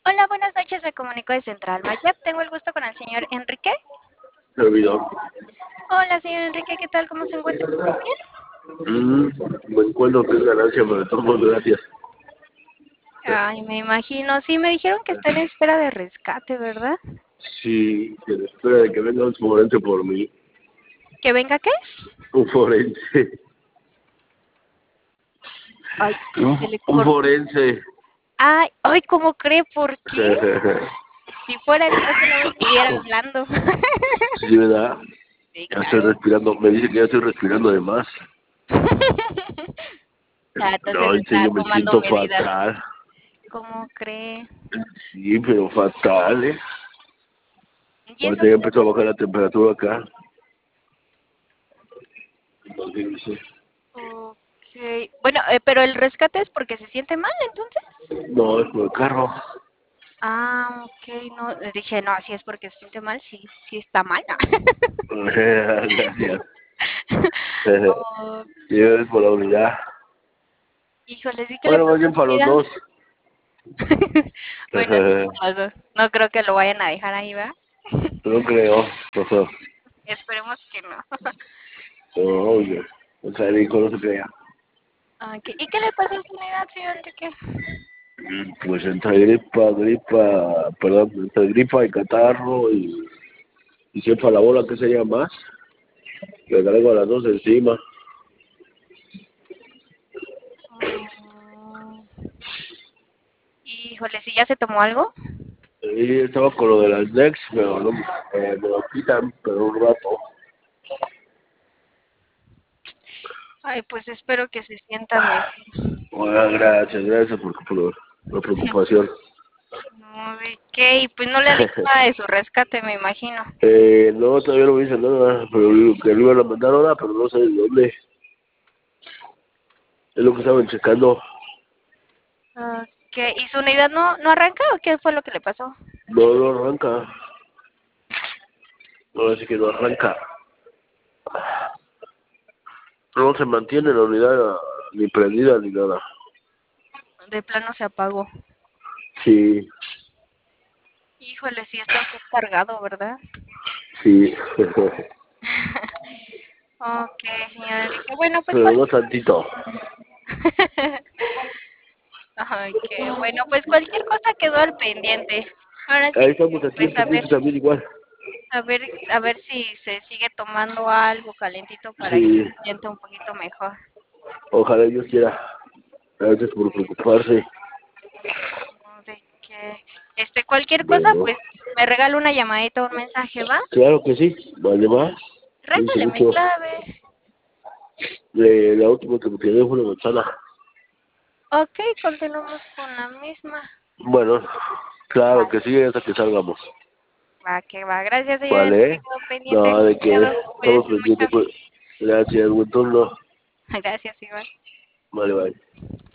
Hola, buenas noches, me comunico de Central Maya. Tengo el gusto con el señor Enrique. Servidor. Hola, señor Enrique, ¿qué tal? ¿Cómo se encuentra? ¿Todo bien? Me encuentro que es ganancia, pero de todos modos, gracias. Ay, me imagino. Sí, me dijeron que está en espera de rescate, ¿verdad? Sí, en espera de que venga un forense por mí. ¿Que venga qué? Un forense. Ay, Un, se le un cortó. forense. Ay, ay, ¿cómo cree? ¿Por qué? Si fuera el caso, no me estuviera hablando. Sí, ¿verdad? Sí, Ya estoy claro. respirando. Me dice que ya estoy respirando de más. Ah, entonces No, en está serio, me tomando siento medidas. fatal. ¿Cómo cree? Sí, pero fatal, ¿eh? ¿Y eso Ahorita ya qué le empezó a bajar pasó? la temperatura acá. Imagínense. Ok. Bueno, pero el rescate es porque se siente mal, entonces. No, es por el carro. Ah, ok, no, dije, no, si es porque se siente mal, sí, sí está mal. Gracias. Oh, Sí, es por la unidad. híjole, sí que le Bueno, más pasó a bien su para los vida. dos. Bueno, sí, los dos. No creo que lo vayan a dejar ahí, ¿va? No creo. Esperemos que no. No, oye. O sea, el hijo no se crea. Ok, ¿y qué le pasó a su unidad, señor Enrique? Pues entre gripa y catarro y sepa la bola que sería más. Le traigo a las dos encima. Mm, híjole, ¿sí ya se tomó algo? Y estaba con lo de las Dex, pero no, me lo quitan, pero un rato. Ay, pues espero que se sienta mejor. Bueno, gracias por la preocupación. No, ¿de qué? Y pues no le han dicho nada de su rescate, me imagino. No, todavía no me dicen nada, pero digo que lo iban a mandar ahora, pero no sé de dónde. Es lo que estaban checando. Ok, ¿y su unidad no arranca o qué fue lo que le pasó? No, no arranca. No, así que no arranca. No se mantiene la unidad ni prendida ni nada. De plano se apagó. Sí, Híjole, sí está usted cargado, ¿verdad? sí. Ok, señor Enrique. Bueno, pues Pero no cualquier... tantito. Ok, bueno, pues cualquier cosa quedó al pendiente. Ahora sí Ahí que, estamos aquí un pues poquito también igual. a ver si se sigue tomando algo calentito para que Sí, se sienta un poquito mejor. ojalá Dios quiera. Gracias por preocuparse. No, de que, cualquier cosa, Bueno, pues me regala una llamadita o un mensaje, ¿va? claro que sí. Vale, va. Cuídense Régale mi mucho. clave. La última que me quedé fue una manzana. Ok, continuamos con la misma. Bueno, claro Va, que sí, hasta que salgamos. va, que va. Gracias, señor Enrique. Vale. Quedo pendiente. No, de que Cuidado. estamos Cuídese mucho. pendientes, pues. Gracias, buen turno. Gracias, igual. Vale, bye.